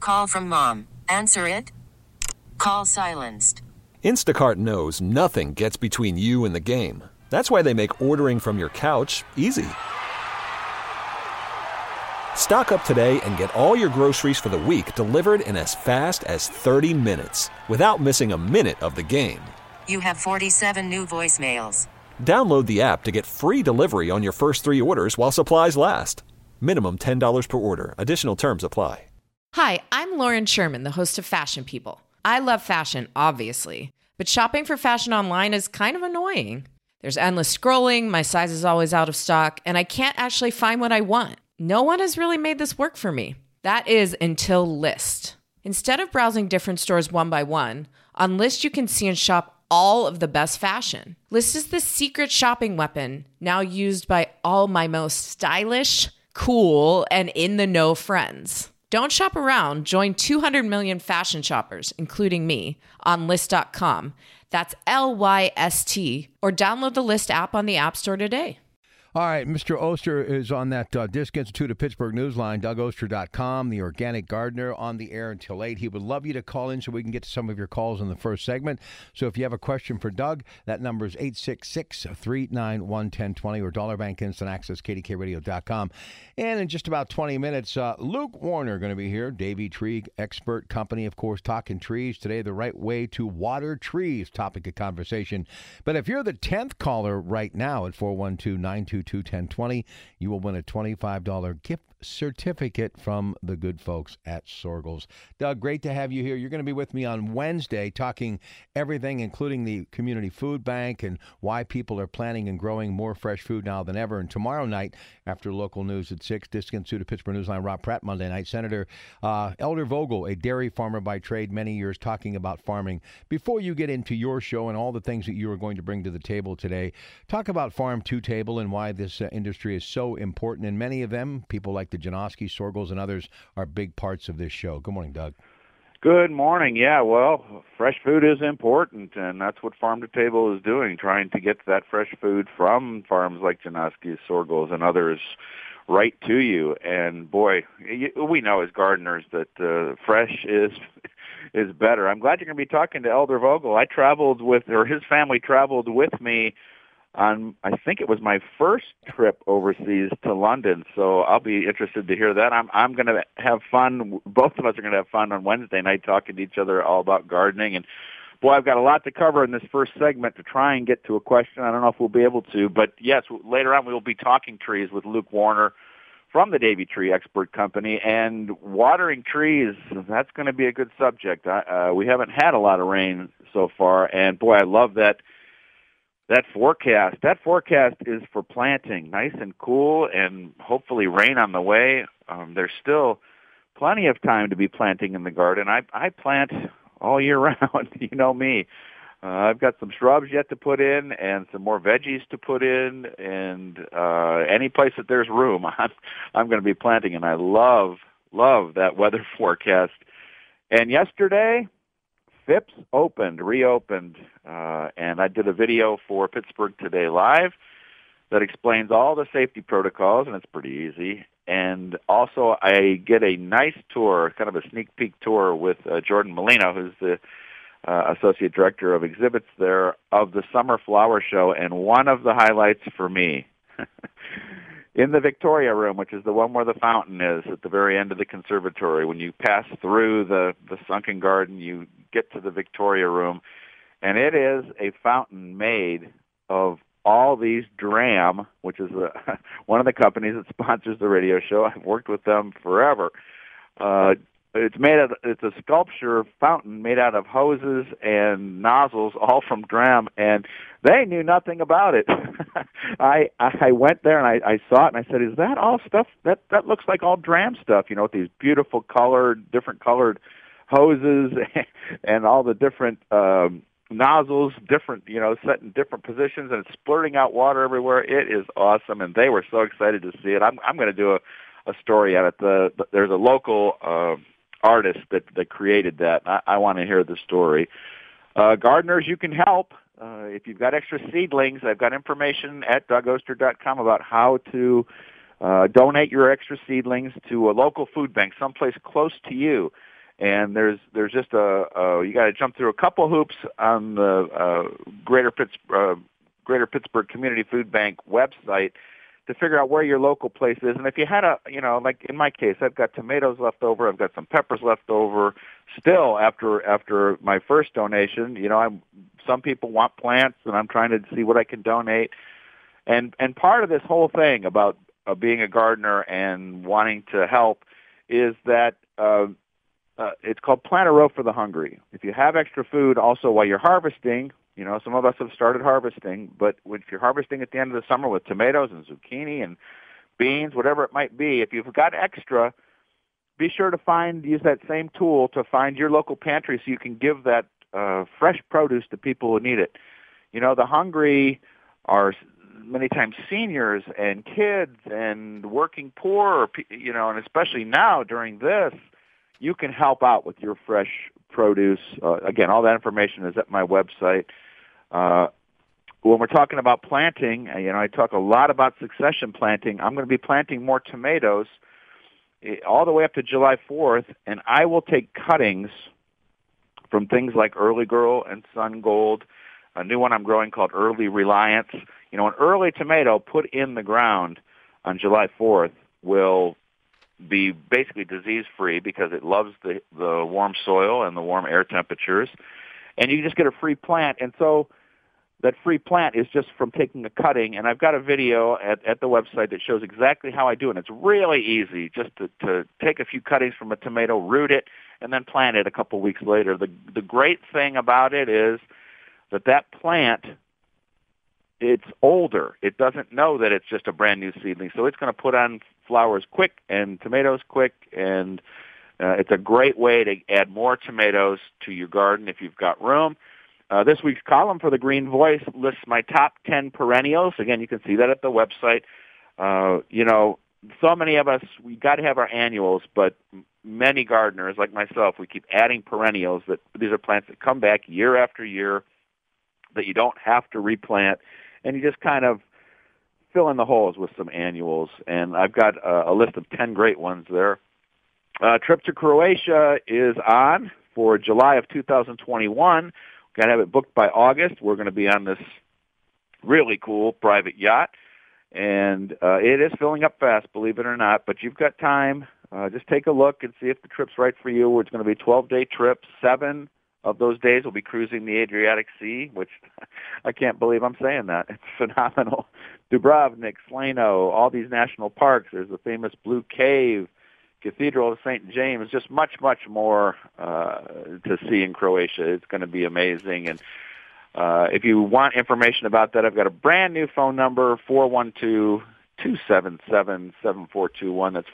Call from mom. Answer it. Call silenced. Instacart knows nothing gets between you and the game. That's why they make ordering from your couch easy. Stock up today and get all your groceries for the week delivered in as fast as 30 minutes without missing a minute of the game. You have 47 new voicemails. Download the app to get free delivery on your first 3 orders while supplies last. Minimum $10 per order. Additional terms apply. Hi, I'm Lauren Sherman, the host of Fashion People. I love fashion, obviously, but shopping for fashion online is kind of annoying. There's endless scrolling, my size is always out of stock, and I can't actually find what I want. No one has really made this work for me. That is until Lyst. Instead of browsing different stores one by one, on Lyst you can see and shop all of the best fashion. Lyst is the secret shopping weapon now used by all my most stylish, cool, and in-the-know friends. Don't shop around. Join 200 million fashion shoppers, including me, on Lyst.com. That's Lyst, or download the Lyst app on the App Store today. All right, Mr. Oster is on that Disc Institute of Pittsburgh Newsline, DougOster.com, the organic gardener, on the air until 8. He would love you to call in so we can get to some of your calls in the first segment. So if you have a question for Doug, that number is 866-391-1020 or Dollar Bank Instant Access, KDKRadio.com. And in just about 20 minutes, Luke Warner going to be here, Davey Tree Expert Company, of course, talking trees. Today, the right way to water trees, topic of conversation. But if you're the 10th caller right now at 412-922-1020, you will win a $25 gift certificate from the good folks at Sorgels. Doug, great to have you here. You're going to be with me on Wednesday talking everything, including the community food bank and why people are planting and growing more fresh food now than ever. And tomorrow night, after local news at 6, Disc Institute of Pittsburgh Newsline, Rob Pratt, Monday night. Senator Elder Vogel, a dairy farmer by trade, many years talking about farming. Before you get into your show and all the things that you are going to bring to the table today, talk about Farm to Table and why this industry is so important. And many of them, people like the Janoski, Sorgels, and others, are big parts of this show. Good morning, Doug. Good morning. Yeah, well, fresh food is important, and that's what Farm to Table is doing, trying to get that fresh food from farms like Janoski, Sorgels, and others right to you. And boy, we know as gardeners that fresh is better. I'm glad you're going to be talking to Elder Vogel. I traveled with, or his family traveled with me on, I think it was my first trip overseas to London, so I'll be interested to hear that. I'm going to have fun. Both of us are going to have fun on Wednesday night talking to each other all about gardening. And boy, I've got a lot to cover in this first segment to try and get to a question. I don't know if we'll be able to, but yes, later on we will be talking trees with Luke Warner from the Davey Tree Expert Company, and watering trees, that's going to be a good subject. We haven't had a lot of rain so far, and boy, I love that forecast. That forecast is for planting, nice and cool, and hopefully rain on the way. There's still plenty of time to be planting in the garden. I plant all year round. You know me. I've got some shrubs yet to put in and some more veggies to put in, and any place that there's room, I'm going to be planting, and I love that weather forecast. And yesterday, Phipps reopened, and I did a video for Pittsburgh Today Live that explains all the safety protocols, and it's pretty easy. And also, I get a nice tour, kind of a sneak peek tour with Jordan Molino, who's the Associate Director of Exhibits there, of the Summer Flower Show. And one of the highlights for me, in the Victoria Room, which is the one where the fountain is at the very end of the conservatory, when you pass through the sunken garden, you get to the Victoria Room, and it is a fountain made of all these Dram, which is one of the companies that sponsors the radio show. I've worked with them forever. It's a sculpture fountain made out of hoses and nozzles, all from Dram, and they knew nothing about it. I went there and I saw it and I said, "Is that all stuff that looks like all Dram stuff? You know, with these beautiful different colored hoses and all the different nozzles, different, set in different positions, and it's splurting out water everywhere. It is awesome, and they were so excited to see it. I'm going to do a story on it. There's a local artist that created that. I want to hear the story. Gardeners, you can help. If you've got extra seedlings, I've got information at DougOster.com about how to donate your extra seedlings to a local food bank, someplace close to you. And there's just you got to jump through a couple hoops on the Greater Pittsburgh Community Food Bank website to figure out where your local place is. And if you had like in my case, I've got tomatoes left over, I've got some peppers left over still after my first donation. Some people want plants, and I'm trying to see what I can donate. And part of this whole thing about being a gardener and wanting to help is that it's called Plant a Row for the Hungry. If you have extra food also while you're harvesting, some of us have started harvesting, but if you're harvesting at the end of the summer with tomatoes and zucchini and beans, whatever it might be, if you've got extra, be sure to use that same tool to find your local pantry so you can give that fresh produce to people who need it. The hungry are many times seniors and kids and working poor, and especially now during this, you can help out with your fresh produce. Again, all that information is at my website. When we're talking about planting, I talk a lot about succession planting. I'm going to be planting more tomatoes all the way up to July 4th, and I will take cuttings from things like Early Girl and Sun Gold, a new one I'm growing called Early Reliance. An early tomato put in the ground on July 4th will be basically disease-free because it loves the warm soil and the warm air temperatures, and you just get a free plant. And so that free plant is just from taking a cutting, and I've got a video at the website that shows exactly how I do it. It's really easy just to take a few cuttings from a tomato, root it, and then plant it a couple weeks later. The great thing about it is that plant, it's older. It doesn't know that it's just a brand new seedling, so it's going to put on flowers quick and tomatoes quick, and it's a great way to add more tomatoes to your garden if you've got room. This week's column for the Green Voice lists my top 10 perennials. Again, you can see that at the website. So many of us, we got to have our annuals, but many gardeners like myself, we keep adding perennials. That these are plants that come back year after year that you don't have to replant, and you just kind of fill in the holes with some annuals. And I've got a list of 10 great ones there. Trip to Croatia is on for July of 2021. Got to have it booked by August. We're going to be on this really cool private yacht, and it is filling up fast, believe it or not, but you've got time. Just take a look and see if the trip's right for you. It's going to be a 12-day trip. 7 of those days will be cruising the Adriatic Sea, which I can't believe I'm saying that. It's phenomenal. Dubrovnik, Slano, all these national parks. There's the famous Blue Cave, Cathedral of St. James, just much, much more to see in Croatia. It's going to be amazing. And if you want information about that, I've got a brand new phone number, 412-277-7421. That's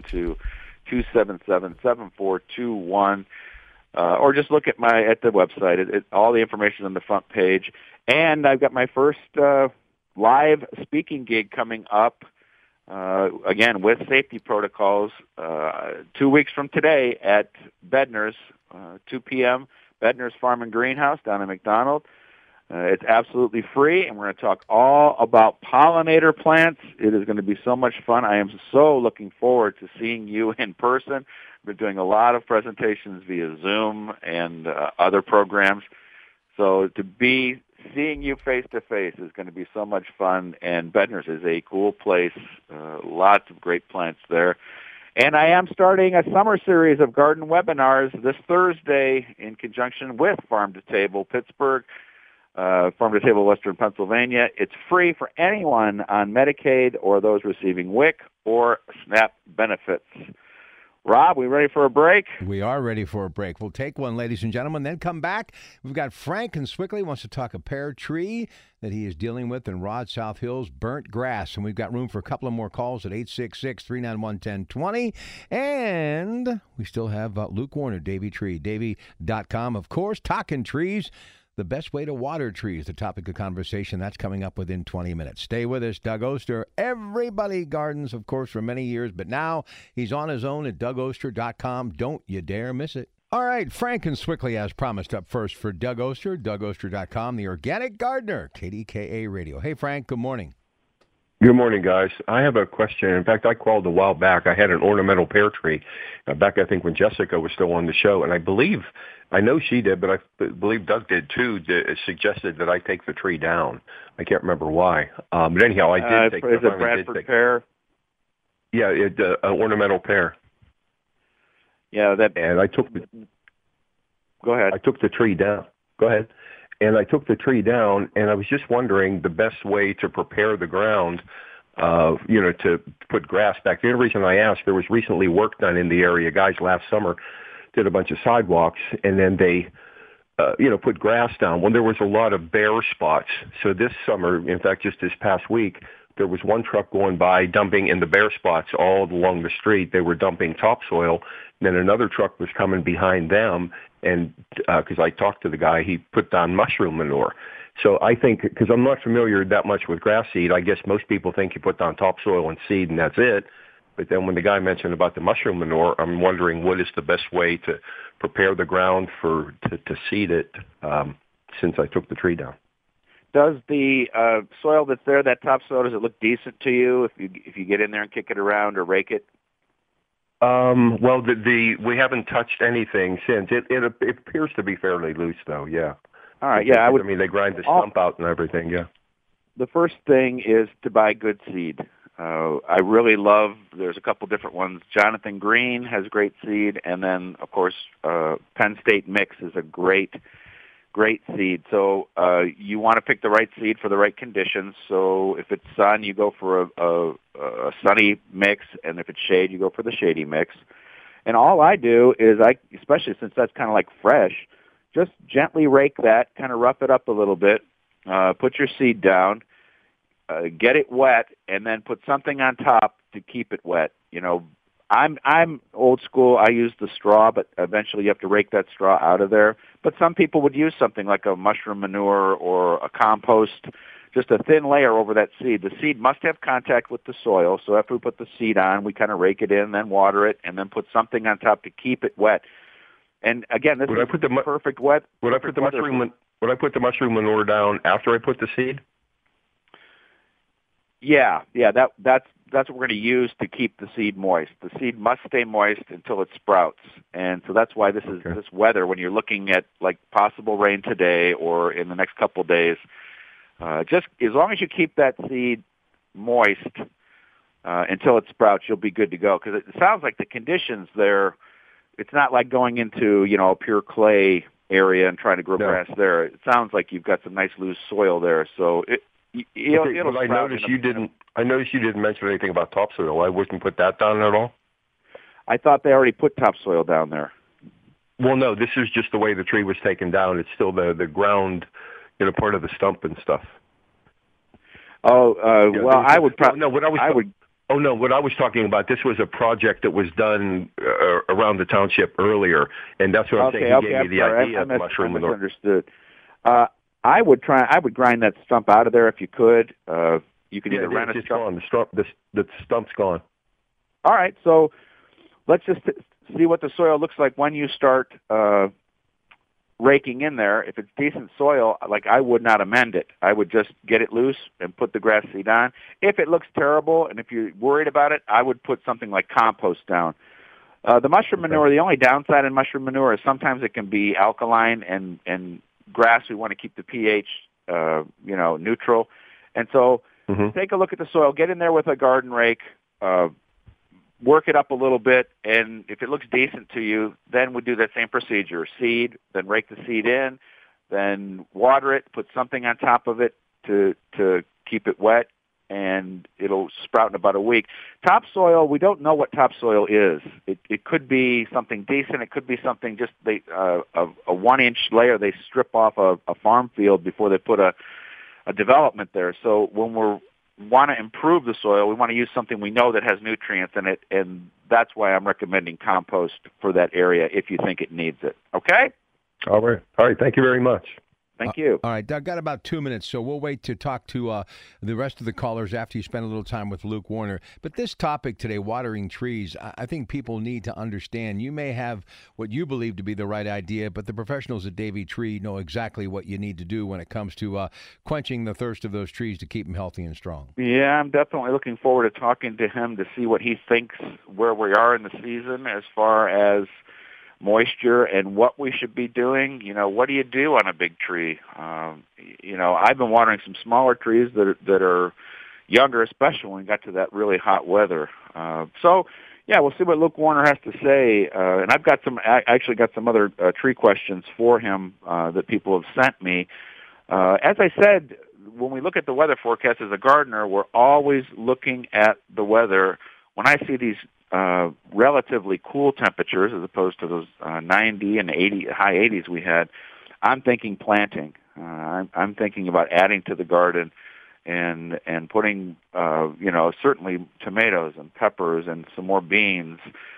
412-277-7421. Or just look at the website. All the information on the front page. And I've got my first live speaking gig coming up, again, with safety protocols, 2 weeks from today at Bednar's, 2 p.m., Bednar's Farm and Greenhouse down in McDonald. It's absolutely free, and we're going to talk all about pollinator plants. It is going to be so much fun. I am so looking forward to seeing you in person. We're doing a lot of presentations via Zoom and other programs. So to be seeing you face-to-face is going to be so much fun, and Bednar's is a cool place. Lots of great plants there. And I am starting a summer series of garden webinars this Thursday in conjunction with Farm to Table Pittsburgh, Farm to Table Western Pennsylvania. It's free for anyone on Medicaid or those receiving WIC or SNAP benefits. Rob, we ready for a break? We are ready for a break. We'll take one, ladies and gentlemen, then come back. We've got Frank in Swickley wants to talk a pear tree that he is dealing with in Rod South Hills, burnt grass. And we've got room for a couple of more calls at 866-391-1020. And we still have Luke Warner, Davey Tree, Davey.com, of course, talking trees. The best way to water trees, the topic of conversation. That's coming up within 20 minutes. Stay with us. Doug Oster. Everybody gardens, of course, for many years, but now he's on his own at DougOster.com. Don't you dare miss it. All right, Frank and Swickley, as promised, up first for Doug Oster, DougOster.com, the organic gardener, KDKA Radio. Hey, Frank, good morning. Good morning, guys. I have a question. In fact, I called a while back. I had an ornamental pear tree back, I think, when Jessica was still on the show. And I know she did, but I believe Doug did too, suggested that I take the tree down. I can't remember why. But anyhow, I did take it. Is it Bradford pear? Yeah, an ornamental pear. Yeah, and I took Go ahead. I took the tree down. Go ahead. And I took the tree down, and I was just wondering the best way to prepare the ground, to put grass back. The only reason I asked, there was recently work done in the area. Guys last summer did a bunch of sidewalks, and then they, put grass down. Well, there was a lot of bare spots. So this summer, in fact, just this past week, there was one truck going by dumping in the bare spots all along the street. They were dumping topsoil. Then another truck was coming behind them, and because I talked to the guy, he put down mushroom manure. So I think, because I'm not familiar that much with grass seed, I guess most people think you put down topsoil and seed and that's it. But then when the guy mentioned about the mushroom manure, I'm wondering what is the best way to prepare the ground to seed it since I took the tree down. Does the soil that's there, that topsoil, does it look decent to you if you get in there and kick it around or rake it? Well, we haven't touched anything since. It appears to be fairly loose, though. Yeah. All right. Yeah, I mean, they grind the stump out and everything. Yeah. The first thing is to buy good seed. I really love. There's a couple different ones. Jonathan Green has great seed, and then of course Penn State Mix is a great seed. So you want to pick the right seed for the right conditions. So if it's sun, you go for a sunny mix, and if it's shade, you go for the shady mix. And all I do is especially since that's kind of like fresh, just gently rake that, kind of rough it up a little bit, put your seed down, get it wet, and then put something on top to keep it wet. I'm old school. I use the straw, but eventually you have to rake that straw out of there. But some people would use something like a mushroom manure or a compost, just a thin layer over that seed. The seed must have contact with the soil, so after we put the seed on, we kind of rake it in, then water it, and then put something on top to keep it wet. And again, this is perfect wet. Would I put the mushroom manure down after I put the seed? Yeah, that's what we're going to use to keep the seed moist. The seed must stay moist until it sprouts, and so that's why this weather. When you're looking at like possible rain today or in the next couple of days, just as long as you keep that seed moist until it sprouts, you'll be good to go. Because it sounds like the conditions there, it's not like going into a pure clay area and trying to grow grass there. It sounds like you've got some nice loose soil there, so it'll I noticed you didn't mention anything about topsoil. I wouldn't put that down at all. I thought they already put topsoil down there. Well, no, this is just the way the tree was taken down. It's still the ground, part of the stump and stuff. Oh, well, I would probably what I was talking about. This was a project that was done around the township earlier, and that's what I'm saying. He gave me the idea of mushroom manure. I misunderstood. I would grind that stump out of there if you could. You can either rent a stump. The stump's gone. All right, so let's just see what the soil looks like when you start raking in there. If it's decent soil, I would not amend it. I would just get it loose and put the grass seed on. If it looks terrible and if you're worried about it, I would put something like compost down. The mushroom manure, the only downside in mushroom manure is sometimes it can be alkaline, and grass, we want to keep the pH, neutral. And so take a look at the soil, get in there with a garden rake, work it up a little bit, and if it looks decent to you, then we do that same procedure. Seed, then rake the seed in, then water it, put something on top of it to keep it wet, and it'll sprout in about a week. Topsoil, we don't know what topsoil is. It could be something decent. It could be something just a 1-inch layer they strip off a farm field before they put a development there. So when we want to improve the soil, we want to use something we know that has nutrients in it, and that's why I'm recommending compost for that area if you think it needs it. Okay? All right. Thank you very much. Thank you. All right, Doug, got about 2 minutes, so we'll wait to talk to the rest of the callers after you spend a little time with Luke Warner. But this topic today, watering trees, I think people need to understand. You may have what you believe to be the right idea, but the professionals at Davey Tree know exactly what you need to do when it comes to quenching the thirst of those trees to keep them healthy and strong. Yeah, I'm definitely looking forward to talking to him to see what he thinks where we are in the season as far as moisture and what we should be doing. What do you do on a big tree? I've been watering some smaller trees that are younger, especially when we got to that really hot weather. Yeah, we'll see what Luke Warner has to say. And I actually got some other tree questions for him that people have sent me. As I said, when we look at the weather forecast as a gardener, we're always looking at the weather. When I see these relatively cool temperatures as opposed to those 90 and 80, high 80s we had, I'm thinking planting. I'm thinking about adding to the garden and putting, certainly tomatoes and peppers and some more beans.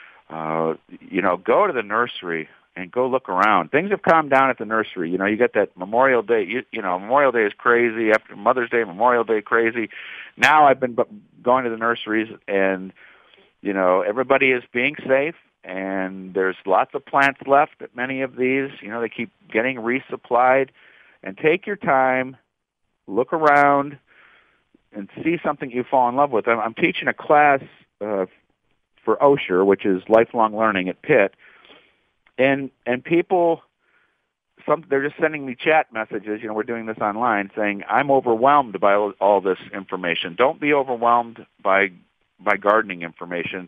Go to the nursery and go look around. Things have calmed down at the nursery. You get that Memorial Day. Memorial Day is crazy. After Mother's Day, Memorial Day crazy. Now I've been going to the nurseries and everybody is being safe, and there's lots of plants left at many of these. They keep getting resupplied. And take your time, look around, and see something you fall in love with. I'm teaching a class for Osher, which is lifelong learning at Pitt, and people, they're just sending me chat messages. We're doing this online, saying I'm overwhelmed by all this information. Don't be overwhelmed by gardening information.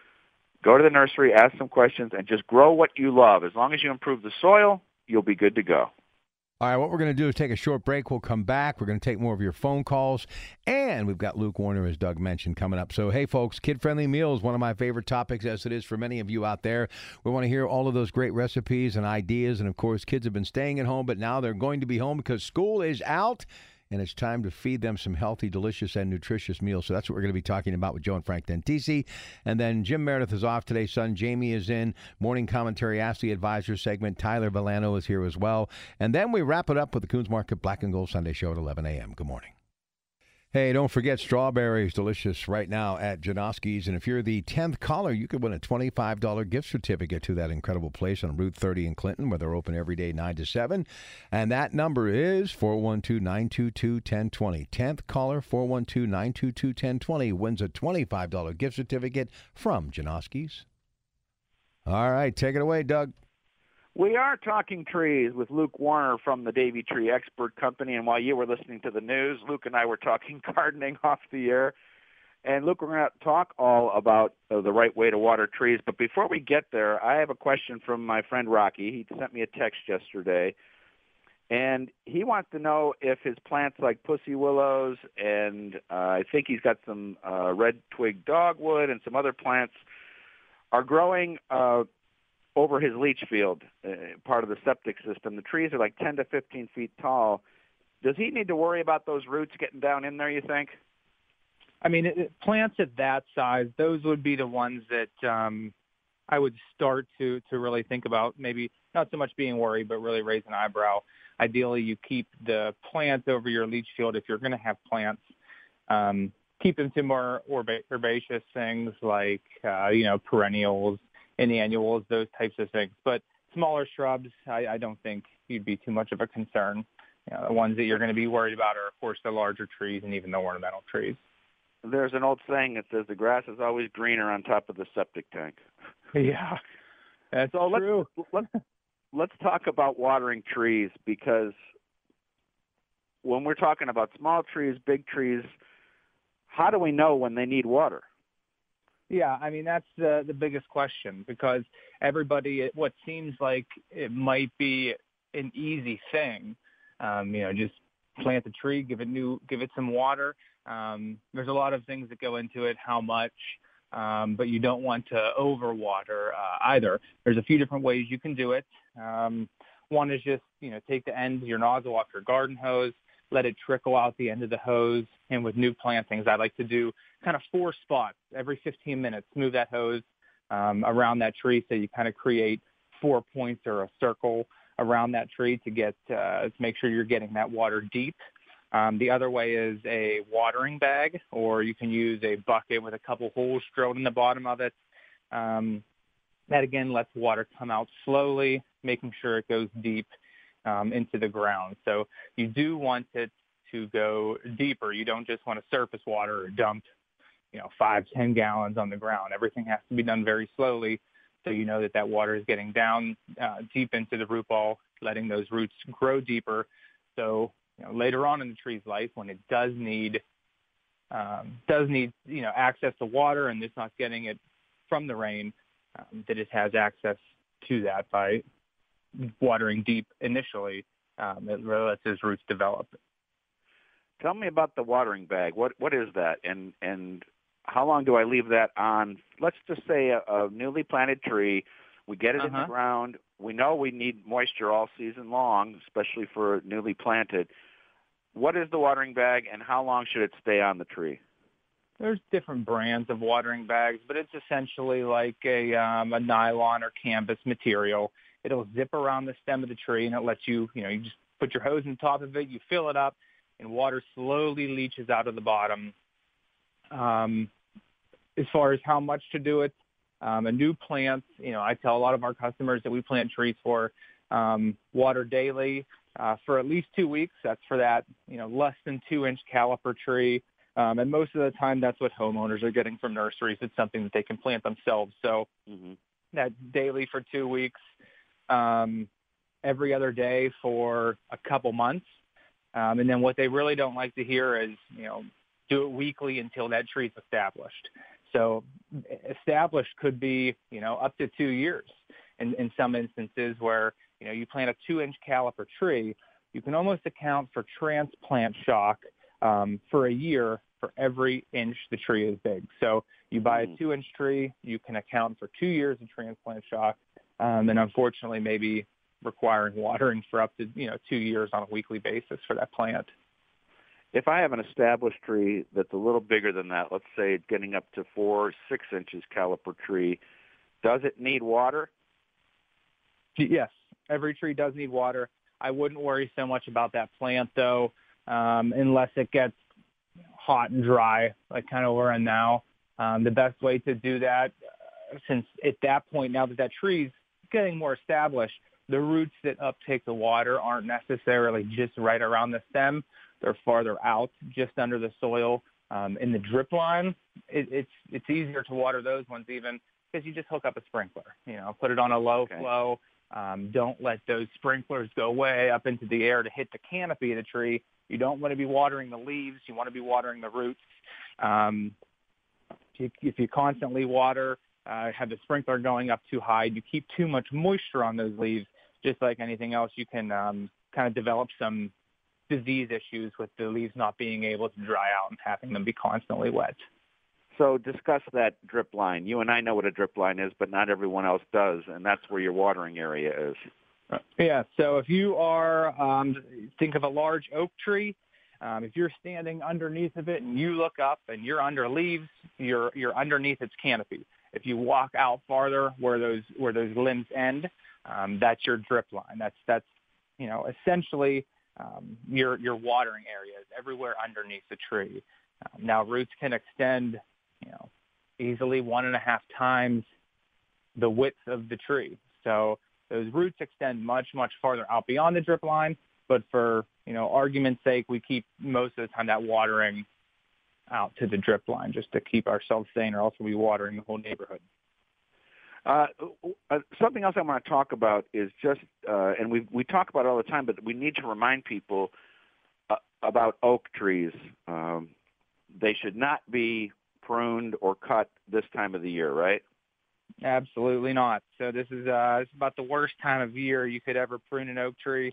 Go to the nursery, ask some questions, and just grow what you love. As long as you improve the soil, you'll be good to go. All right, what we're going to do is take a short break. We'll come back. We're going to take more of your phone calls. And we've got Luke Warner, as Doug mentioned, coming up. So, hey, folks, kid-friendly meals, one of my favorite topics, as it is for many of you out there. We want to hear all of those great recipes and ideas. And, of course, kids have been staying at home, but now they're going to be home because school is out. And it's time to feed them some healthy, delicious, and nutritious meals. So that's what we're going to be talking about with Joe and Frank Dentisi. And then Jim Meredith is off today. Son Jamie is in. Morning commentary, Ask the Advisor segment. Tyler Villano is here as well. And then we wrap it up with the Coons Market Black and Gold Sunday Show at 11 a.m. Good morning. Hey, don't forget strawberries, delicious right now at Janoski's. And if you're the 10th caller, you could win a $25 gift certificate to that incredible place on Route 30 in Clinton, where they're open every day 9 to 7. And that number is 412-922-1020. 10th caller, 412-922-1020, wins a $25 gift certificate from Janoski's. All right, take it away, Doug. We are talking trees with Luke Warner from the Davey Tree Expert Company, and while you were listening to the news, Luke and I were talking gardening off the air. And Luke, we're going to talk all about the right way to water trees. But before we get there, I have a question from my friend Rocky. He sent me a text yesterday, and he wants to know if his plants like pussy willows, and I think he's got some red twig dogwood and some other plants, are growing over his leach field, part of the septic system. The trees are like 10 to 15 feet tall. Does he need to worry about those roots getting down in there, you think? I mean, plants at that size, those would be the ones that I would start to really think about, maybe not so much being worried, but really raise an eyebrow. Ideally, you keep the plants over your leach field if you're going to have plants. Keep them to more herbaceous things like, perennials, and annuals, those types of things. But smaller shrubs, I don't think you'd be too much of a concern. The ones that you're going to be worried about are, of course, the larger trees and even the ornamental trees. There's an old saying that says the grass is always greener on top of the septic tank. Yeah, that's true. Let's talk about watering trees, because when we're talking about small trees, big trees, how do we know when they need water? Yeah, I mean, that's the biggest question, because everybody, what seems like it might be an easy thing, just plant the tree, give it some water. There's a lot of things that go into it, how much, but you don't want to overwater either. There's a few different ways you can do it. One is just, take the end of your nozzle off your garden hose, let it trickle out the end of the hose. And with new plantings, I like to do kind of 4 spots every 15 minutes, move that hose around that tree so you kind of create 4 points or a circle around that tree to make sure you're getting that water deep. The other way is a watering bag, or you can use a bucket with a couple holes drilled in the bottom of it. That, again, lets water come out slowly, making sure it goes deep into the ground. So you do want it to go deeper. You don't just want to surface water or dump, 5-10 gallons on the ground. Everything has to be done very slowly, so you know that water is getting down deep into the root ball, letting those roots grow deeper. So later on in the tree's life, when it does need access to water and it's not getting it from the rain, that it has access to that by watering deep initially. It really lets his roots develop. Tell me about the watering bag. What is that, and how long do I leave that on? Let's just say a newly planted tree. We get it in the ground. We know we need moisture all season long, especially for newly planted. What is the watering bag, and how long should it stay on the tree? There's different brands of watering bags, but it's essentially like a nylon or canvas material. It'll zip around the stem of the tree, and it lets you, you just put your hose on top of it, you fill it up, and water slowly leaches out of the bottom. As far as how much to do it, a new plant, I tell a lot of our customers that we plant trees for water daily for at least 2 weeks. That's for that, less than 2-inch caliper tree. And most of the time, that's what homeowners are getting from nurseries. It's something that they can plant themselves. So that daily for 2 weeks, every other day for a couple months. And then what they really don't like to hear is, do it weekly until that tree's established. So established could be, up to 2 years. In some instances where, you plant a 2-inch caliper tree, you can almost account for transplant shock for a year for every inch the tree is big. So you buy a 2-inch tree, you can account for 2 years of transplant shock, and unfortunately maybe requiring watering for up to 2 years on a weekly basis for that plant. If I have an established tree that's a little bigger than that, let's say it's getting up to 4 or 6 inches caliper tree, does it need water? Yes, every tree does need water. I wouldn't worry so much about that plant, though, unless it gets hot and dry, like kind of we're in now. The best way to do that, since at that point, now that that tree's getting more established, the roots that uptake the water aren't necessarily just right around the stem. They're farther out, just under the soil. In the drip line, it's easier to water those ones even because you just hook up a sprinkler. Put it on a low flow. Don't let those sprinklers go way up into the air to hit the canopy of the tree. You don't want to be watering the leaves. You want to be watering the roots. If you constantly water, have the sprinkler going up too high, you keep too much moisture on those leaves. Just like anything else, you can kind of develop some disease issues with the leaves not being able to dry out and having them be constantly wet. So discuss that drip line. You and I know what a drip line is, but not everyone else does, and that's where your watering area is. Yeah, so if you are, think of a large oak tree. If you're standing underneath of it and you look up and you're under leaves, you're underneath its canopy. If you walk out farther where those limbs end, that's your drip line. That's essentially your watering areas everywhere underneath the tree. Now roots can extend, easily 1.5 times the width of the tree. So those roots extend much, much farther out beyond the drip line. But for, argument's sake, we keep most of the time that watering out to the drip line just to keep ourselves sane, or else we'll be watering the whole neighborhood. Something else I want to talk about is just, and we talk about it all the time, but we need to remind people about oak trees. They should not be pruned or cut this time of the year, right? Absolutely not. So this is it's about the worst time of year you could ever prune an oak tree.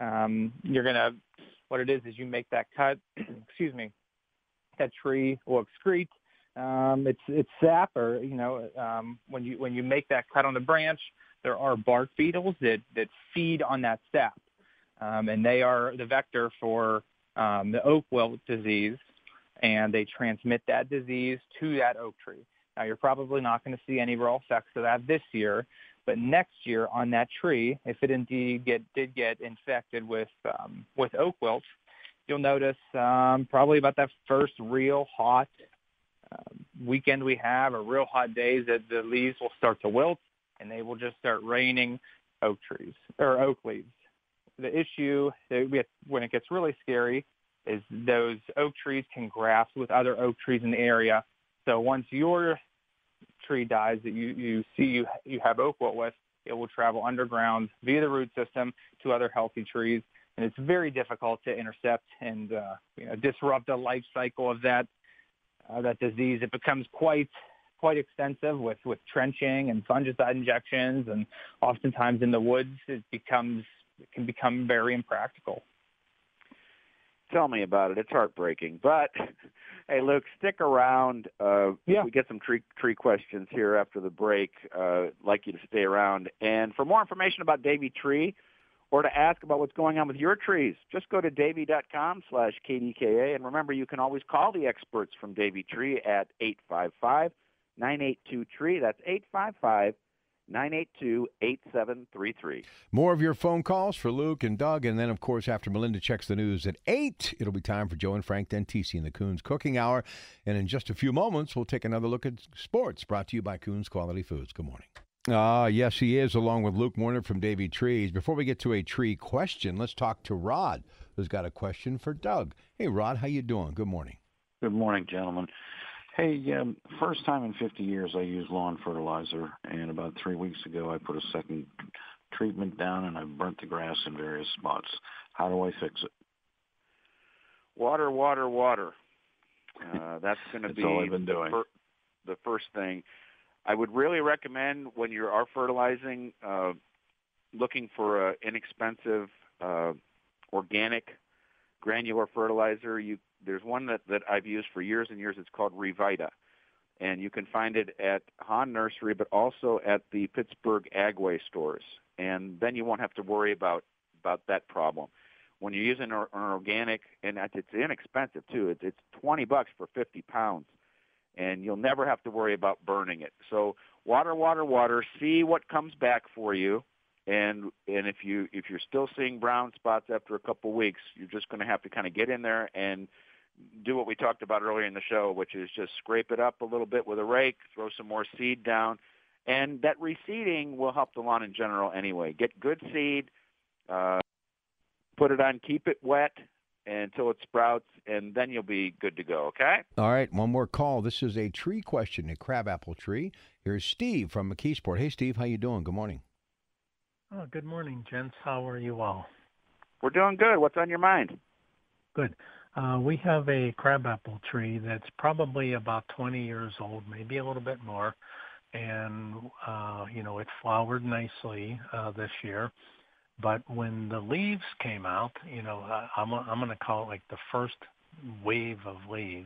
What it is you make that cut, excuse me, that tree will excrete it's sap, or when you make that cut on the branch, there are bark beetles that feed on that sap, and they are the vector for the oak wilt disease, and they transmit that disease to that oak tree. Now, you're probably not going to see any real effects of that this year, But next year on that tree, if it indeed did get infected with oak wilt, you'll notice probably about that first real hot weekend we have, or real hot days, that the leaves will start to wilt, and they will just start raining oak leaves. The issue when it gets really scary is those oak trees can graft with other oak trees in the area. So once your tree dies that you see you have oak wilt with, it will travel underground via the root system to other healthy trees, and it's very difficult to intercept and disrupt the life cycle of that disease. It becomes quite extensive with trenching and fungicide injections, and oftentimes in the woods it can become very impractical. Tell me about it. It's heartbreaking. But, hey, Luke, stick around. We get some tree questions here after the break. I'd like you to stay around. And for more information about Davey Tree, or to ask about what's going on with your trees, just go to davey.com/KDKA. And remember, you can always call the experts from Davey Tree at 855-982-TREE. That's 855-982-8733. More of your phone calls for Luke and Doug. And then, of course, after Melinda checks the news at 8, it'll be time for Joe and Frank Dentisi in the Coons Cooking Hour. And in just a few moments, we'll take another look at sports, brought to you by Coons Quality Foods. Good morning. Yes, he is, along with Luke Warner from Davey Trees. Before we get to a tree question, let's talk to Rod, who's got a question for Doug. Hey, Rod, how you doing? Good morning. Good morning, gentlemen. Hey, first time in 50 years I used lawn fertilizer, and about 3 weeks ago I put a second treatment down, and I burnt the grass in various spots. How do I fix it? Water, water, water. That's going to be all I've been doing. The first thing. I would really recommend when you are fertilizing, looking for an inexpensive organic granular fertilizer. There's one that I've used for years and years. It's called Revita, and you can find it at Hahn Nursery, but also at the Pittsburgh Agway stores. And then you won't have to worry about that problem. When you're using an organic, and it's inexpensive too. It's $20 for 50 pounds. And you'll never have to worry about burning it. So water, water, water. See what comes back for you. And if you're still seeing brown spots after a couple weeks, you're just going to have to kind of get in there and do what we talked about earlier in the show, which is just scrape it up a little bit with a rake, throw some more seed down, and that reseeding will help the lawn in general anyway. Get good seed, put it on, keep it wet until it sprouts, and then you'll be good to go, okay? All right, one more call. This is a tree question, a crabapple tree. Here's Steve from McKeesport. Hey, Steve, how you doing? Good morning. Oh, good morning, gents. How are you all? We're doing good. What's on your mind? Good. We have a crabapple tree that's probably about 20 years old, maybe a little bit more, and, it flowered nicely this year. But when the leaves came out, I'm going to call it like the first wave of leaves,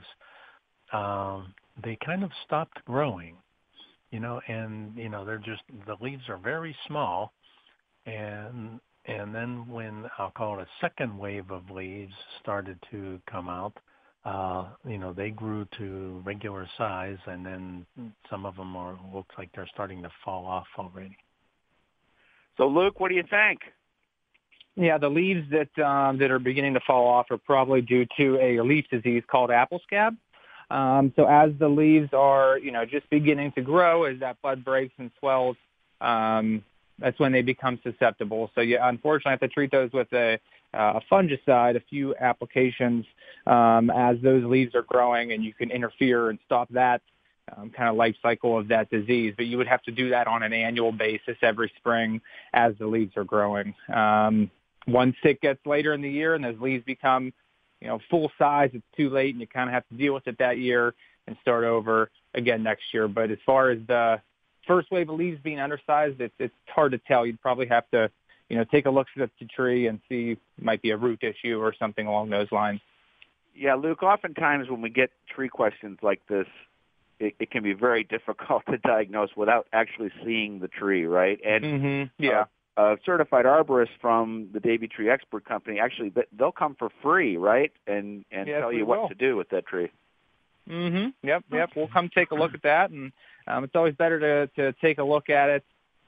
they kind of stopped growing, and, the leaves are very small. And then when I'll call it a second wave of leaves started to come out, they grew to regular size, and then some of them looks like they're starting to fall off already. So, Luke, what do you think? Yeah, the leaves that are beginning to fall off are probably due to a leaf disease called apple scab. So as the leaves are, just beginning to grow, as that bud breaks and swells, that's when they become susceptible. So you unfortunately have to treat those with a fungicide, a few applications as those leaves are growing, and you can interfere and stop that kind of life cycle of that disease. But you would have to do that on an annual basis every spring as the leaves are growing. Once it gets later in the year and those leaves become, full size, it's too late, and you kind of have to deal with it that year and start over again next year. But as far as the first wave of leaves being undersized, it's hard to tell. You'd probably have to, take a look at the tree and see it might be a root issue or something along those lines. Yeah, Luke, oftentimes when we get tree questions like this, it can be very difficult to diagnose without actually seeing the tree, right? And a certified arborist from the Davey Tree Expert Company, actually, they'll come for free, right? And tell you what to do with that tree. Yep. We'll come take a look at that, and it's always better to take a look at it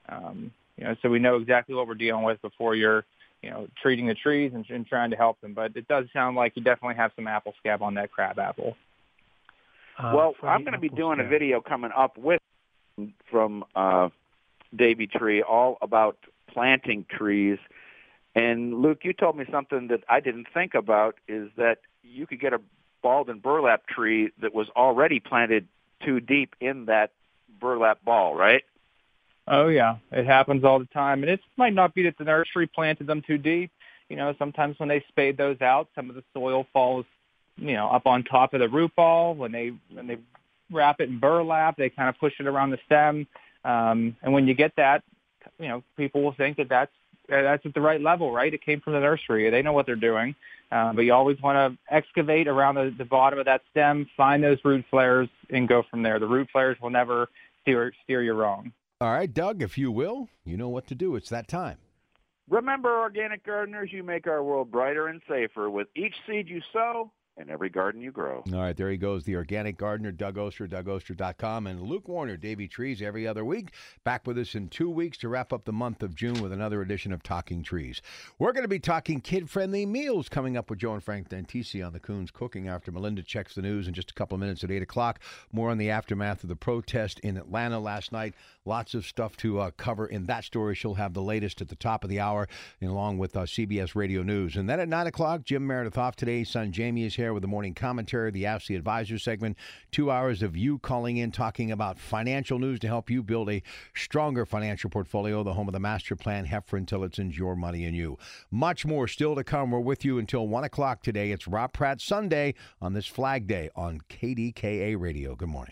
So we know exactly what we're dealing with before you're, treating the trees and trying to help them. But it does sound like you definitely have some apple scab on that crab apple. Well, I'm going to be doing a video coming up from Davy Tree all about planting trees. And Luke, you told me something that I didn't think about, is that you could get a balled and burlap tree that was already planted too deep in that burlap ball, right? Oh, yeah. It happens all the time. And it might not be that the nursery planted them too deep. Sometimes when they spade those out, some of the soil falls, up on top of the root ball. When they wrap it in burlap, they kind of push it around the stem. And when you get that, people will think that that's at the right level, right? It came from the nursery. They know what they're doing. But you always want to excavate around the bottom of that stem, find those root flares, and go from there. The root flares will never steer you wrong. All right, Doug, if you will, you know what to do. It's that time. Remember, organic gardeners, you make our world brighter and safer with each seed you sow and every garden you grow. All right, there he goes, the organic gardener, Doug Oster, DougOster.com, and Luke Warner, Davy Trees, every other week. Back with us in 2 weeks to wrap up the month of June with another edition of Talking Trees. We're going to be talking kid-friendly meals coming up with Joe and Frank Dantisi on the Coons Cooking after Melinda checks the news in just a couple of minutes at 8 o'clock. More on the aftermath of the protest in Atlanta last night. Lots of stuff to cover in that story. She'll have the latest at the top of the hour, along with CBS Radio News. And then at 9 o'clock, Jim Meredith off today. Son Jamie is here with the morning commentary, the Ask the Advisor segment. 2 hours of you calling in, talking about financial news to help you build a stronger financial portfolio, the home of the master plan, Heffron Tillotson, Your Money and You. Much more still to come. We're with you until 1 o'clock today. It's Rob Pratt Sunday on this Flag Day on KDKA Radio. Good morning.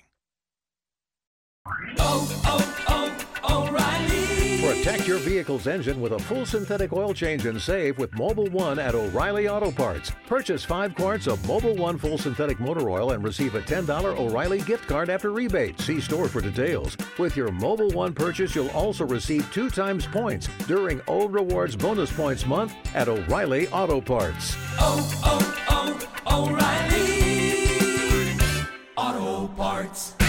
O'Reilly. Protect your vehicle's engine with a full synthetic oil change and save with Mobil 1 at O'Reilly Auto Parts. Purchase 5 quarts of Mobil 1 full synthetic motor oil and receive a $10 O'Reilly gift card after rebate. See store for details. With your Mobil 1 purchase, you'll also receive 2 times points during O Rewards Bonus Points Month at O'Reilly Auto Parts. O'Reilly Auto Parts.